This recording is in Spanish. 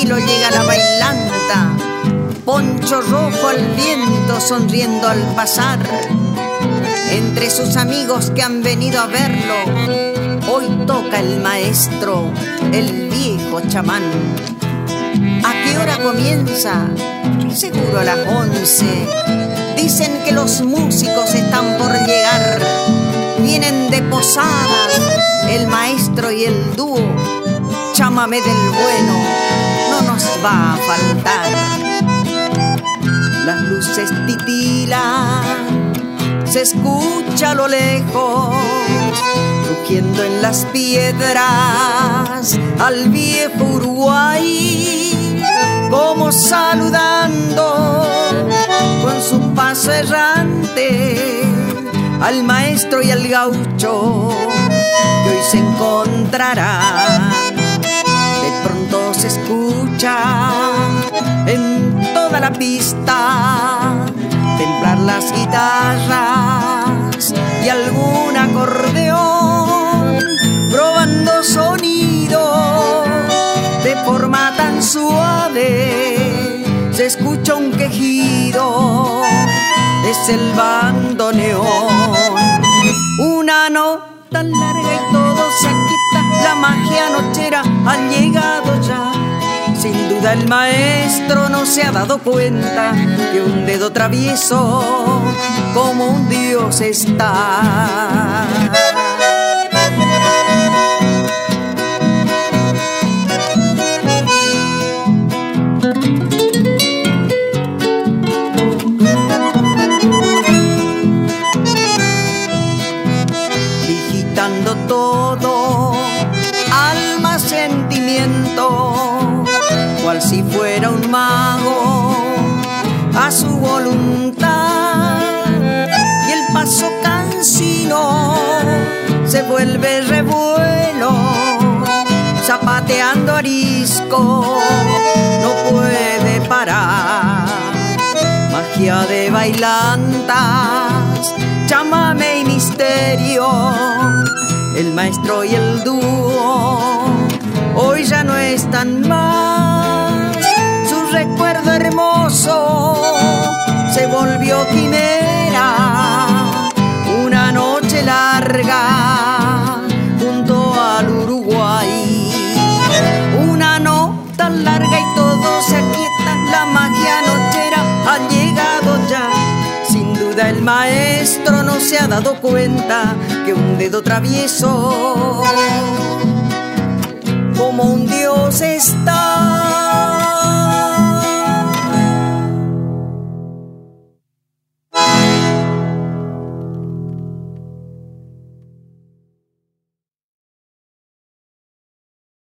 tranquilo llega la bailanta, poncho rojo al viento sonriendo al pasar. Entre sus amigos que han venido a verlo, hoy toca el maestro, el viejo chamán. ¿A qué hora comienza? Seguro a las 11. Dicen que los músicos están por llegar. Vienen de Posadas, el maestro y el dúo. Chámame del bueno, no nos va a faltar. Las luces titilan, se escucha a lo lejos, rugiendo en las piedras al viejo Uruguay, como saludando con su paso errante al maestro y al gaucho que hoy se encontrarán. De pronto se escucha en toda la pista temblar las guitarras y algún acordeón probando sonido de forma tan suave. Se escucha un quejido, es el bandoneón. Una nota larga y todo se quita, la magia nochera ha llegado ya. Sin duda el maestro no se ha dado cuenta que un dedo travieso como un dios está. Digitando todo, alma, sentimiento, cual si fuera un mago a su voluntad, y el paso cansino se vuelve revuelo, zapateando arisco no puede parar. Magia de bailantas, chamame y misterio, el maestro y el dúo hoy ya no están más. Su recuerdo hermoso se volvió quimera, una noche larga junto al Uruguay. Una nota larga y todo se aquieta, la magia nochera ha llegado ya. Sin duda el maestro no se ha dado cuenta que un dedo travieso como un dios está.